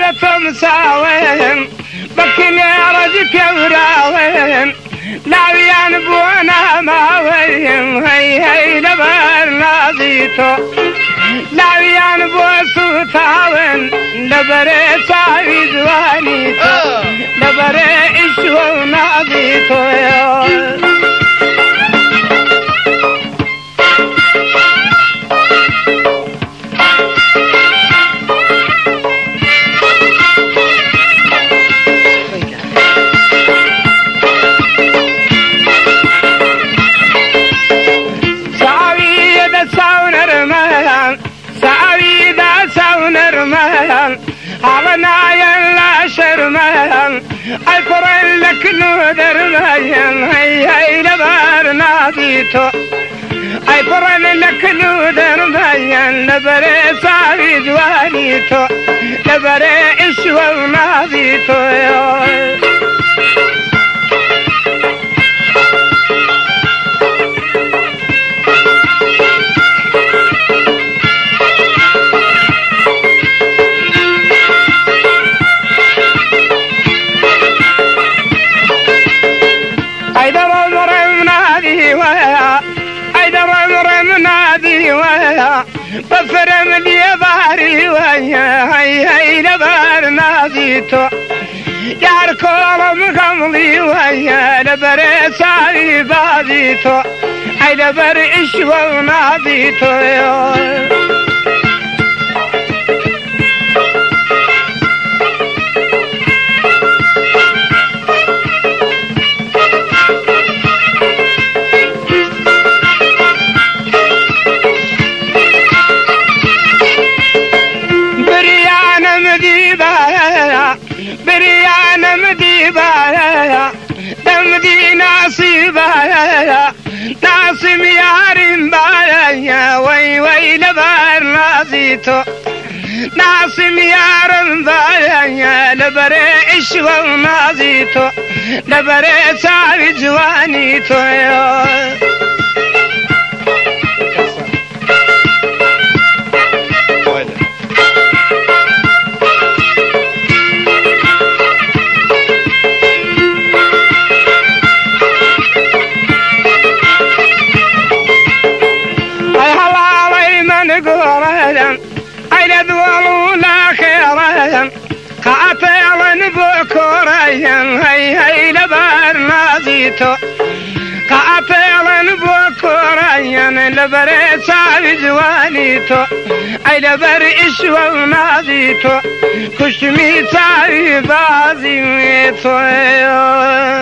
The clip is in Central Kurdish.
ثم ساوين بكني رجك وراوين لا ينبونا ماوين هي لبر نازيتو لا ينبو سوتاوين لبر ساوي زوانيتو لبر إشو نازيتو عرنا يلا شرمان الفرن لك نودر مايان هي لبر ناديتو الفرن لك نودر مايان لبر ساوي زوانيتو لبر إشوى ناديتو بفرم لي باري ويا هي لبر نازيتو يار كولم قملي ويا لبر ساوي بازيتو هي لبر إشوى نازيتو بريانا مديبايا دمدي ناصيبايا ناصم يارين بايا وي وي لبر نازيتو ناصم يارين بايا لبر إشوى نازيتو لبر ساوي جوانيتو أين دولونا خيرا قاتلا بكوريا هي لبر نازيتو قاتلا بكوريا لبر ساوي زوانيتو أي لبر إشوى نازيتو كشمي ساوي بازيتو